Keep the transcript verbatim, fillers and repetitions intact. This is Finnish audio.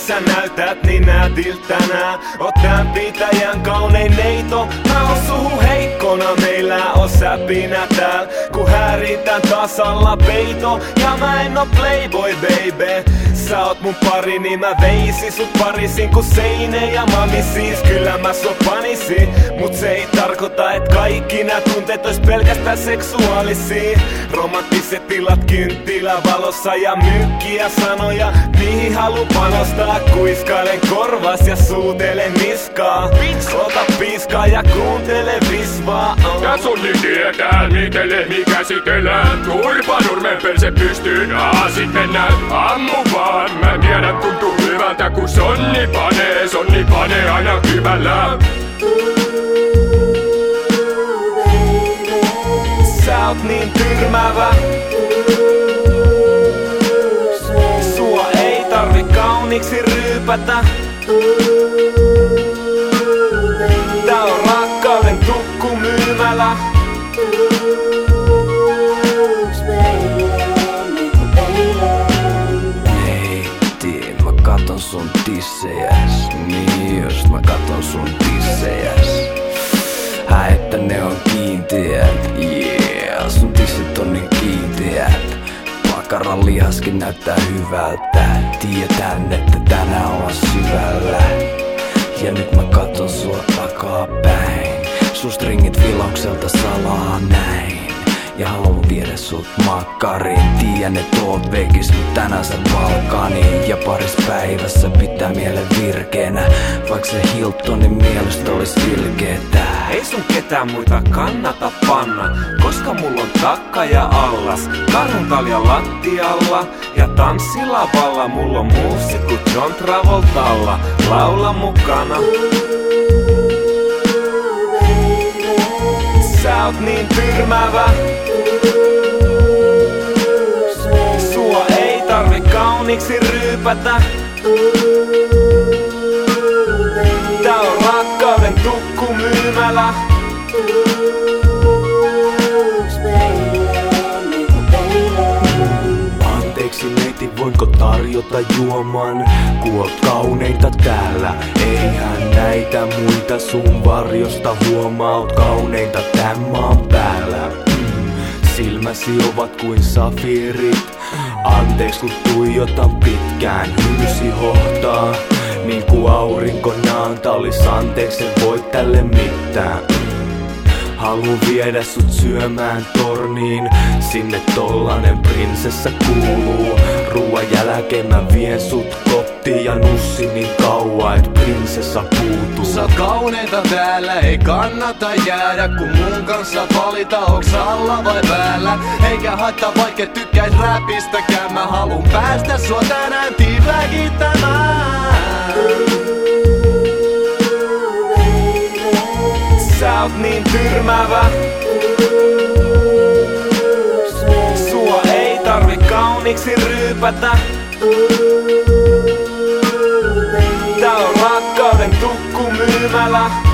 sä näytät niin nätiltä tänään. Oot tän pitäjän kaunein neito. Mä oon suhu heikkona, meillä on säpinä tääl. Kun häiritän tasalla peito. Ja mä en oo playboy baby. Sä oot mun pari, niin mä veisin sut parisin kun Seine ja mami siis. Kyllä mä sua panisin, mut se ei tarkoita et kaikki nää tunteet ois pelkästään seksuaalisia. Romanttiset tilat kynttilävalossa ja mykkiä sanoja, mihin halu panostaa. Kuiskailen korvas ja suutelen niskaa. Ota piskaa ja kuuntele visvaa. Oh. Ja sun niin tietää, miten lehmi käsitellään. Turpa nurmen perse pystyyn, aasit mennään. Ammu vaan, mä tiedän tuntuu hyvältä kun sonni panee. Sonni panee aina hyvällä. Sä oot niin tyrmäävä. Sua ei tarvi kauniksi ryypätä. Tää on rakkauden tukkumyymälä. Neiti, mä katon sun tissejäs. Niin just mä katon sun tissejäs. Hää että ne on kiinteät, yeah. Sun tissit on niin kiinteät. Pakaran lihaskin näyttää hyvältä. Tiedän että tänään ollaan syvällä. Ja nyt mä katon sua takaa päin. Sun stringit vilaukselta salaa näin. Ja haluan viedä sut makkariin. Tiedän et oot vekis mut tänään sä Balkaniin. Ja paris päivässä pitää mielen virkeänä. Vaik se Hiltonin mielestä olis ilkeetä. Ei sun ketään muita kannata panna, koska mulla on takka ja allas. Karhun talja lattialla ja tanssilavalla. Mulla on muusit ku John Travoltalla. Laula mukana. Sä oot niin tyrmäävä. Sua ei tarvi kauniksi ryypätä. Tää on rakkauden tukkumyymälä. Anteeksi neiti, voinko tarjota juoman? Ku oot kauneinta täällä. Eihän näitä muita sun varjosta huomaa. Oot kauneinta tän maan päällä. mm. Silmäsi ovat kuin safiirit. Anteeksi kun tuijotan pitkään. Hymysi hohtaa niin ku aurinko naantalis. Anteeksi en voi tälle mitään. Haluun viedä sut syömään torniin. Sinne tollanen prinsessa kuuluu. Ruoan jälkeen mä vien sut kotiin ja nussin niin kauan et prinsessa puutuu. Sä oot kauneinta täällä, ei kannata jäädä. Kun mun kanssa valita, onks alla vai päällä. Eikä haittaa vaikka tykkäis räpistäkään. Mä haluun päästä sua tänään tiiväkittämään. Sä oot niin tyrmäävä. Sua ei tarvi kauniksi ryypätä. Tää on rakkauden tukkumyymälä.